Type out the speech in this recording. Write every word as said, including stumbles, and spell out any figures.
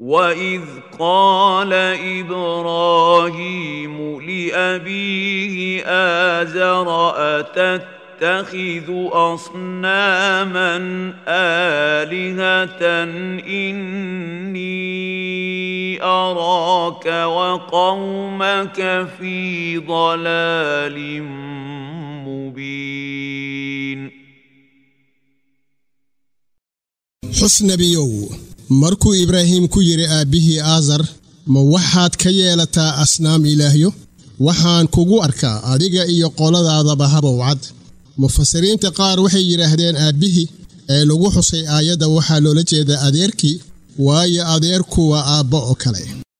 وَإِذْ قَالَ إِبْرَاهِيمُ لِأَبِيهِ آزَرَ أَتَتَّخِذُ أَصْنَامًا آلِهَةً إِنِّي أَرَاكَ وَقَوْمَكَ فِي ضَلَالٍ مُبِينٍ حس نبيو markuu Ibraahim ku yiri aabihii Aazar ma waxaad ka yeelataa asnaam ilaahyo waxaan kugu arkaa adiga iyo qoladaadaba habowcad mufassiriinta qaar waxay yiraahdeen aabihii ee lagu xusay aayada waxa loola jeedaa adeerkii waayo adeerku waa aabbo oo kale